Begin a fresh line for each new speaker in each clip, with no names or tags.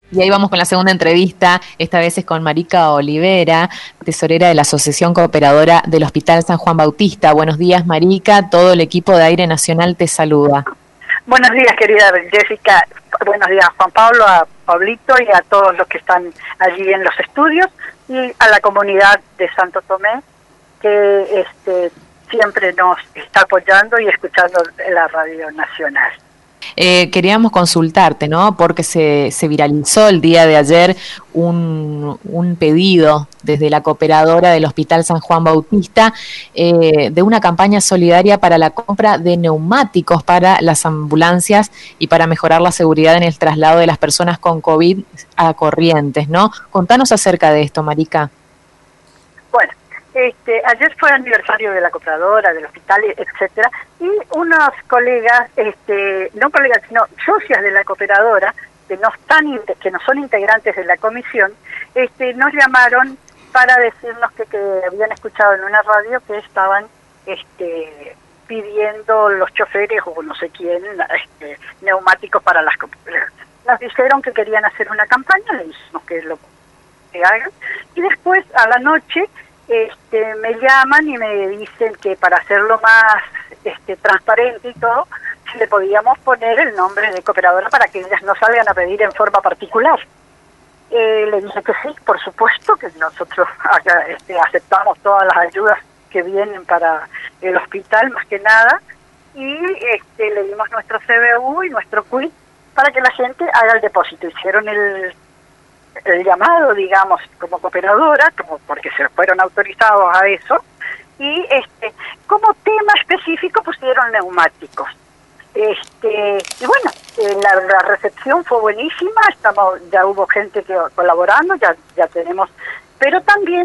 Y ahí vamos con la segunda entrevista, esta vez es con Marica Olivera, tesorera de la Asociación Cooperadora del Hospital San Juan Bautista. Buenos días, Marica, todo el equipo de Aire Nacional te saluda.
Buenos días, querida Jessica. Buenos días, Juan Pablo, a Pablito y a todos los que están allí en los estudios y a la comunidad de Santo Tomé que siempre nos está apoyando y escuchando la Radio Nacional.
Queríamos consultarte, ¿no? Porque se viralizó el día de ayer un pedido desde la cooperadora del Hospital San Juan Bautista de una campaña solidaria para la compra de neumáticos para las ambulancias y para mejorar la seguridad en el traslado de las personas con COVID a Corrientes, ¿no? Contanos acerca de esto, Marica.
Bueno, ayer fue aniversario de la cooperadora, del hospital, etcétera, y unos colegas, no colegas, sino socias de la cooperadora, que no son integrantes de la comisión, nos llamaron para decirnos que habían escuchado en una radio que estaban pidiendo los choferes o no sé quién, neumáticos para las cooperadoras. Nos dijeron que querían hacer una campaña, le dijimos que hagan, y después a la noche me llaman y me dicen que para hacerlo más transparente y todo, si le podíamos poner el nombre de cooperadora para que ellas no salgan a pedir en forma particular. Le dije que sí, por supuesto, que nosotros aceptamos todas las ayudas que vienen para el hospital, más que nada, y le dimos nuestro CBU y nuestro CUIT para que la gente haga el depósito. Hicieron el llamado, digamos, como cooperadora, porque se fueron autorizados a eso, y como tema específico pusieron neumáticos. Y bueno, la recepción fue buenísima, ya hubo gente que colaborando, ya tenemos, pero también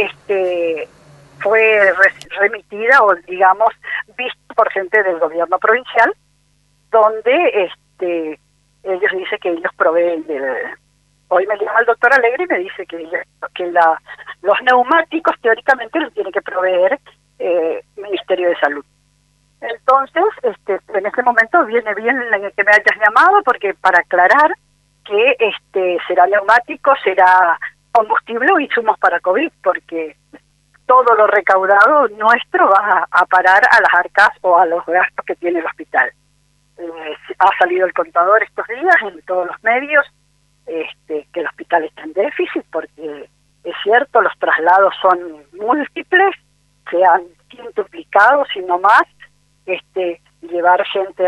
fue remitida o digamos visto por gente del gobierno provincial, donde ellos dicen que ellos proveen hoy me llama el doctor Alegre y me dice que los neumáticos teóricamente los tiene que proveer Ministerio de Salud. Entonces, en este momento viene bien que me hayas llamado, porque para aclarar que será neumático, será combustible o insumos para COVID, porque todo lo recaudado nuestro va a parar a las arcas o a los gastos que tiene el hospital. Ha salido el contador estos días en todos los medios, que el hospital está en déficit, porque es cierto, los traslados son múltiples, se han quintuplicado, sino más, llevar gente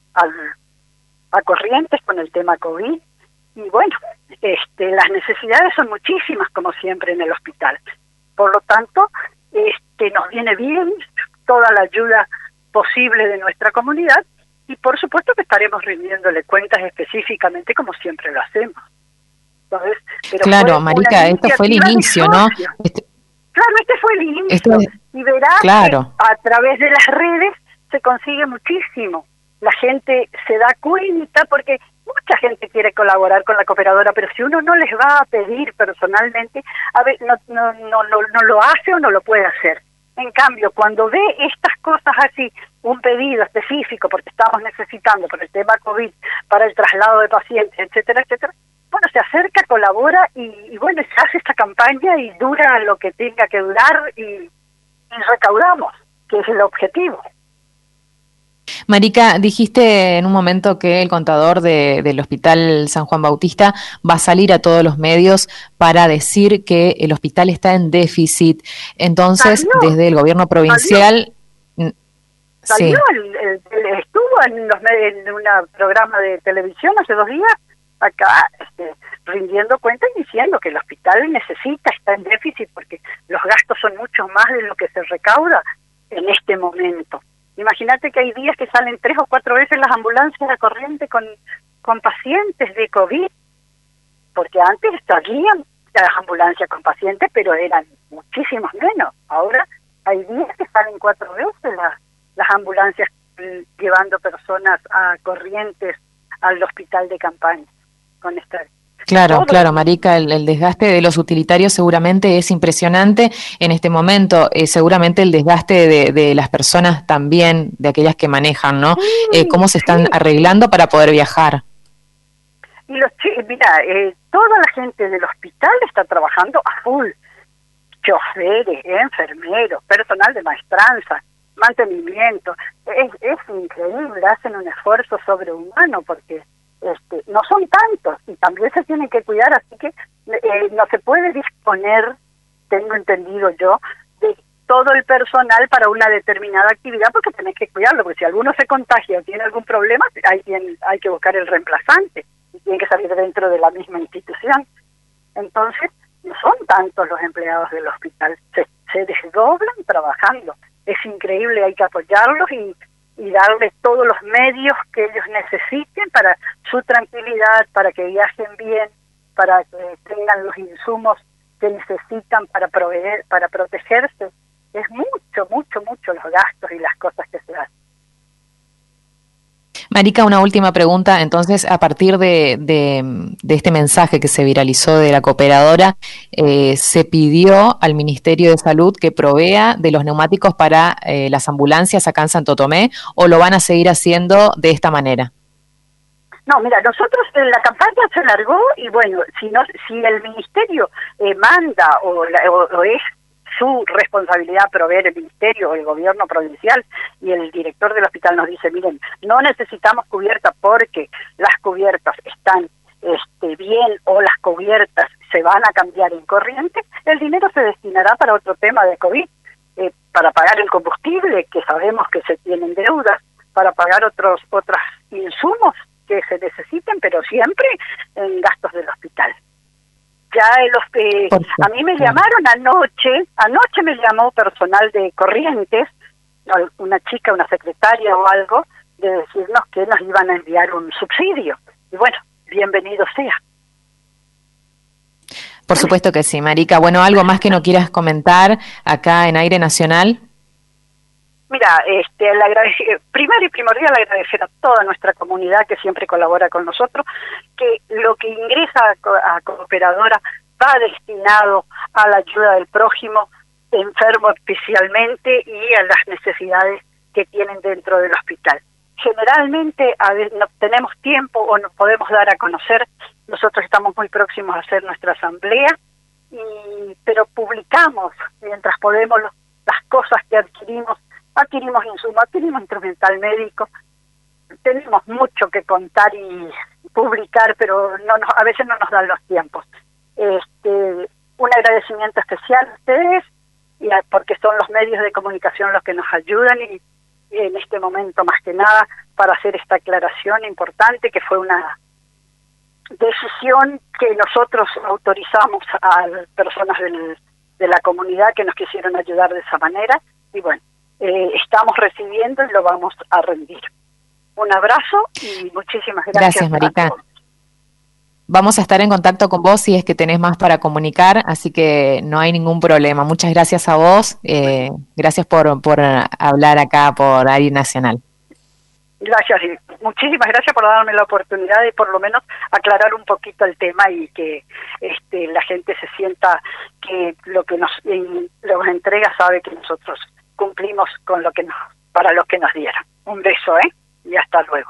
a Corrientes con el tema COVID, y bueno, las necesidades son muchísimas, como siempre en el hospital. Por lo tanto, nos viene bien toda la ayuda posible de nuestra comunidad, y por supuesto que estaremos rindiéndole cuentas específicamente como siempre lo hacemos. Entonces, pero claro, Marica, esto fue el inicio, ¿no? Claro, fue el inicio. Y verás claro, que a través de las redes se consigue muchísimo. La gente se da cuenta porque mucha gente quiere colaborar con la cooperadora, pero si uno no les va a pedir personalmente, a ver, no lo hace o no lo puede hacer. En cambio, cuando ve estas cosas así, un pedido específico, porque estamos necesitando por el tema COVID, para el traslado de pacientes, etcétera, etcétera, bueno, se acerca, colabora y bueno, se hace esta campaña y dura lo que tenga que durar y recaudamos, que es el objetivo.
Marica, dijiste en un momento que el contador del Hospital San Juan Bautista va a salir a todos los medios para decir que el hospital está en déficit. Entonces, desde el gobierno provincial...
Salió, estuvo en un programa de televisión hace 2 días, acá rindiendo cuentas y diciendo que el hospital está en déficit porque los gastos son mucho más de lo que se recauda en este momento. Imagínate que hay días que salen 3 o 4 veces las ambulancias a Corrientes con pacientes de COVID, porque antes salían las ambulancias con pacientes, pero eran muchísimos menos. Ahora hay días que salen 4 veces las ambulancias llevando personas a Corrientes al hospital de campaña con esta.
Claro, Marica, el desgaste de los utilitarios seguramente es impresionante en este momento, seguramente el desgaste de las personas también, de aquellas que manejan, ¿no? ¿Cómo se están arreglando para poder viajar?
Y mira, toda la gente del hospital está trabajando a full. Choferes, enfermeros, personal de maestranza, mantenimiento. Es increíble, hacen un esfuerzo sobrehumano porque no son tantos y también se tienen que cuidar, así que no se puede disponer, tengo entendido yo, de todo el personal para una determinada actividad porque tenés que cuidarlo, porque si alguno se contagia o tiene algún problema, hay que buscar el reemplazante y tiene que salir dentro de la misma institución. Entonces, no son tantos los empleados del hospital, se desdoblan trabajando. Es increíble, hay que apoyarlos y darles todos los medios que ellos necesiten para su tranquilidad, para que viajen bien, para que tengan los insumos que necesitan para proveer, para protegerse. Es mucho los gastos y las cosas que se hacen.
Marica, una última pregunta. Entonces, a partir de este mensaje que se viralizó de la cooperadora, se pidió al Ministerio de Salud que provea de los neumáticos para las ambulancias acá en Santo Tomé, ¿o lo van a seguir haciendo de esta manera?
No, mira, nosotros la campaña se largó y bueno, si el Ministerio manda o es su responsabilidad proveer el Ministerio o el Gobierno provincial y el director del hospital nos dice, miren, no necesitamos cubierta porque las cubiertas están bien o las cubiertas se van a cambiar en corriente, el dinero se destinará para otro tema de COVID, para pagar el combustible, que sabemos que se tienen deudas, para pagar otros insumos que se necesiten, pero siempre en gastos del hospital. Ya a mí me llamaron anoche me llamó personal de Corrientes, una chica, una secretaria o algo, de decirnos que nos iban a enviar un subsidio. Y bueno, bienvenido sea.
Por supuesto que sí, Marica. Bueno, ¿algo más que no quieras comentar acá en Aire Nacional?
Mira, primero y primordial agradecer a toda nuestra comunidad que siempre colabora con nosotros, que lo que ingresa a Cooperadora va destinado a la ayuda del prójimo, enfermo especialmente, y a las necesidades que tienen dentro del hospital. Generalmente a veces no tenemos tiempo o nos podemos dar a conocer, nosotros estamos muy próximos a hacer nuestra asamblea, pero publicamos mientras podemos las cosas que adquirimos insumos, adquirimos instrumental médico, tenemos mucho que contar y publicar, pero a veces no nos dan los tiempos. Un agradecimiento especial a ustedes, porque son los medios de comunicación los que nos ayudan y en este momento más que nada para hacer esta aclaración importante, que fue una decisión que nosotros autorizamos a personas de la comunidad que nos quisieron ayudar de esa manera, y bueno, estamos recibiendo y lo vamos a rendir. Un abrazo y muchísimas gracias.
Gracias, Marica. Vamos a estar en contacto con vos si es que tenés más para comunicar, así que no hay ningún problema. Muchas gracias a vos. Gracias por hablar acá por Aire Nacional.
Gracias, muchísimas gracias por darme la oportunidad de por lo menos aclarar un poquito el tema y que la gente se sienta que lo que nos entrega sabe que nosotros cumplimos con para lo que nos dieron. Un beso, y hasta luego.